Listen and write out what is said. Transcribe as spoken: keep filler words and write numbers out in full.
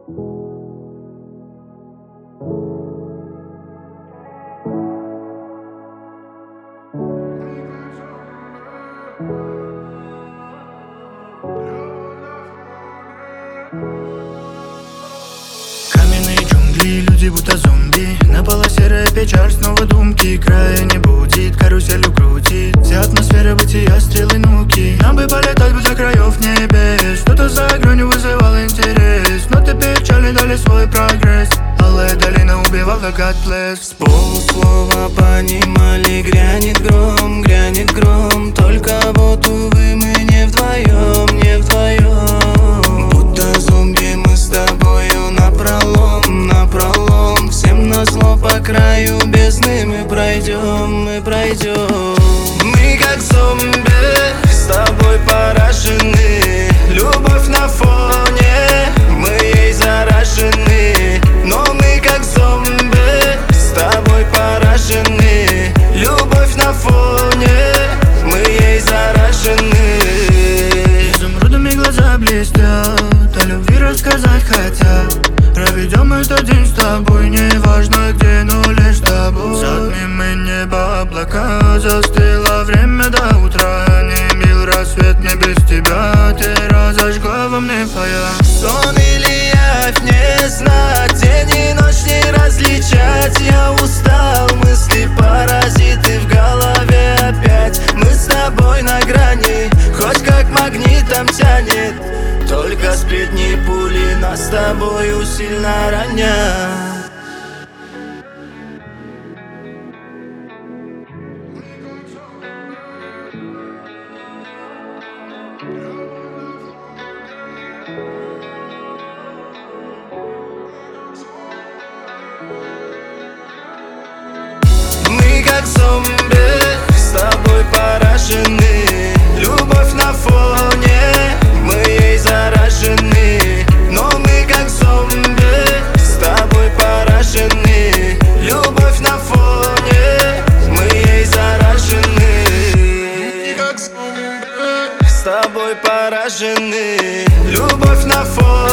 Каменные джунгли, люди будто зомби. На полу серая печаль, снова думки. Края не будет, каруселью крутит. Вся атмосфера бытия, стрелы нуки. Нам бы полетать бы до краев небес. Что-то за гранью вызывал интерес. Но теперь печали дали свой прогресс. Алая долина убивала God bless. С полуслова понимали, грянет гром, грянет гром. Только вот, увы, мы не вдвоем, не вдвоем. Будто зомби мы с тобою напролом, напролом. Всем назло по краю бездны мы пройдем, мы пройдем. Мы как зомби, с тобой поражены. Любовь на фоне, мы ей заражены. Но мы как зомби, с тобой поражены. Любовь на фоне, мы ей заражены. Изумрудами глаза блестят, о любви рассказать хотят. Проведем этот день с тобой, неважно где, но лишь с тобой. Затмим мы небо, облака, застыло время до утра. Не мил рассвет мне без тебя, ты разожгла во мне фая. Сон или явь, не знать, день и ночь не различать. Я устал, мысли паразиты в голове опять. Мы с тобой на грани, хоть как магнитом тянет. Только сплетни пули нас с тобою сильно ранят. Мы как зомби, с тобой поражены. Любовь на фоне, мы ей заражены. Но мы как зомби, с тобой поражены. Любовь на фоне, мы ей заражены. Мы как зомби, с тобой поражены. Любовь на фоне.